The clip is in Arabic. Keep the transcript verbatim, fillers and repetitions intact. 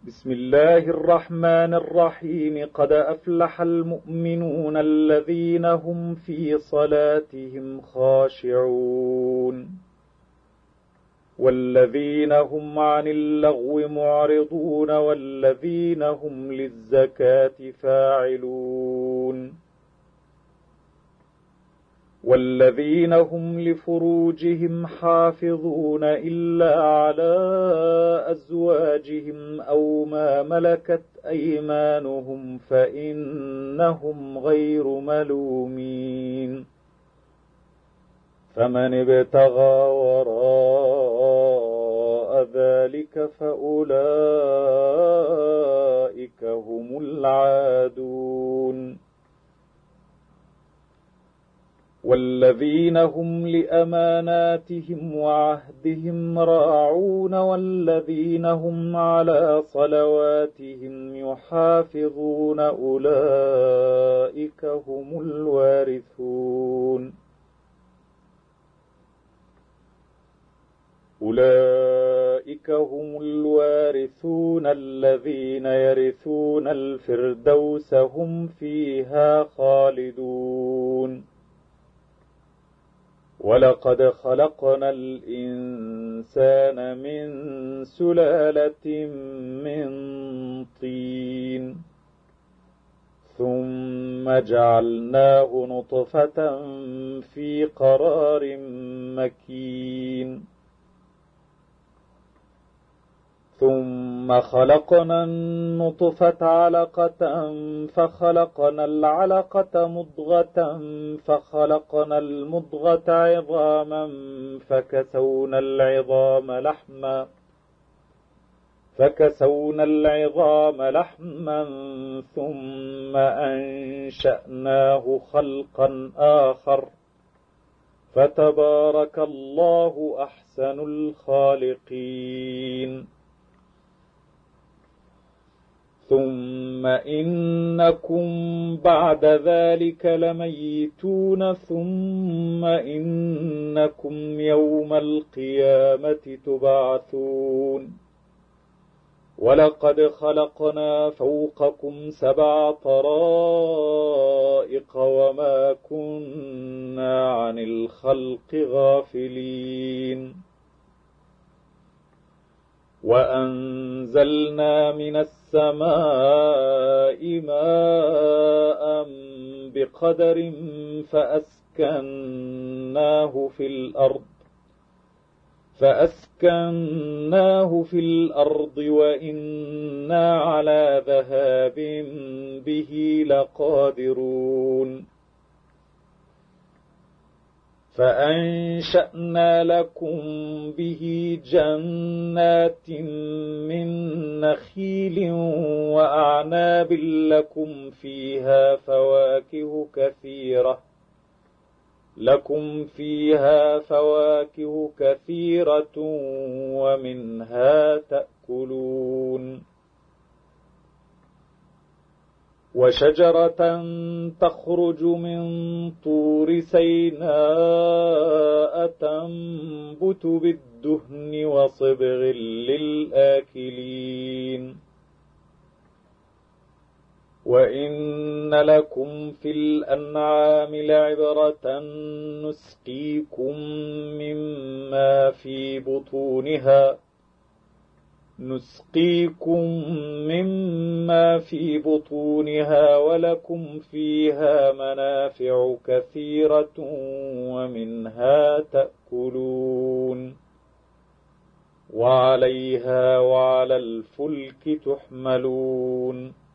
بسم الله الرحمن الرحيم. قد أفلح المؤمنون الذين هم في صلاتهم خاشعون والذين هم عن اللغو معرضون والذين هم للزكاة فاعلون والذين هم لفروجهم حافظون إلا على أزواجهم أو ما ملكت أيمانهم فإنهم غير ملومين. فمن ابتغى وراء ذلك فأولئك هم العادون. والذين هم لأماناتهم وعهدهم راعون والذين هم على صلواتهم يحافظون أولئك هم الوارثون أولئك هم الوارثون الذين يرثون الفردوس هم فيها خالدون. ولقد خلقنا الإنسان من سلالة من طين ثم جعلناه نطفة في قرار مكين ثم خلقنا النطفة علقة فخلقنا العلقة مضغة فخلقنا المضغة عظاما فكسونا العظام لحما فكسونا العظام لحما ثم أنشأناه خلقا آخر فتبارك الله أحسن الخالقين. ثم إنكم بعد ذلك لميتون ثم إنكم يوم القيامة تبعثون. ولقد خلقنا فوقكم سبع طرائق وما كنا عن الخلق غافلين. وأنزلنا من السماء ماء بقدر فأسكناه في الأرض فأسكناه في الأرض وإنا على ذهاب به لقادرون. فأنشأنا لكم به جنات من نخيل وأعناب لكم فيها فواكه كثيرة لكم فيها فواكه كثيرة ومنها تأكلون. وشجرة تخرج من طور سيناء تنبت بالدهن وصبغ للآكلين. وإن لكم في الأنعام لعبرة نسقيكم مما في بطونها نسقيكم مما في بطونها ولكم فيها منافع كثيرة ومنها تأكلون. وعليها وعلى الفلك تحملون.